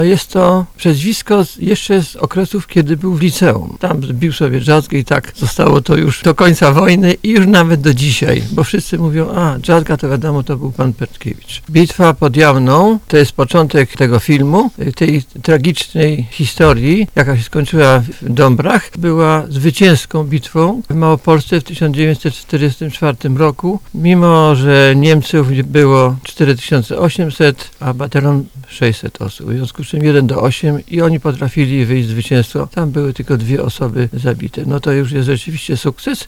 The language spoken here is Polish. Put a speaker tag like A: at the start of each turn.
A: Jest to przezwisko jeszcze z okresów, kiedy był w liceum. Tam zbił sobie Dżazgę i tak zostało to już do końca wojny i już nawet do dzisiaj, bo wszyscy mówią, Dżazga to wiadomo, to był pan Petkiewicz. Bitwa pod Jawną to jest początek tego filmu, tej tragicznej historii, jaka się skończyła w Dąbrach, była zwycięską bitwą w Małopolsce w 1944 roku, mimo że Niemców było 4800, a batalion 600 osób. W związku z czym 1:8 i oni potrafili wyjść zwycięstwo. Tam były tylko 2 osoby zabite. No to już jest rzeczywiście sukces.